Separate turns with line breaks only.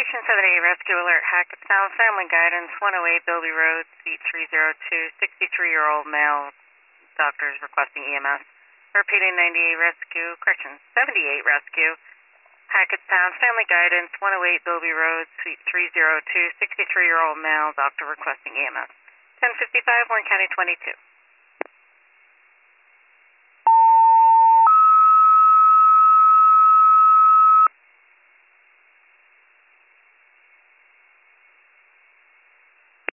Station 78 Rescue Alert, Hackettstown, Family Guidance, 108 Bilby Road, Suite 302, 63-year-old male, doctors requesting EMS. Repeating 78 Rescue, Hackettstown, Family Guidance, 108 Bilby Road, Suite 302, 63-year-old male, doctor requesting EMS. 1055, Warren County 22.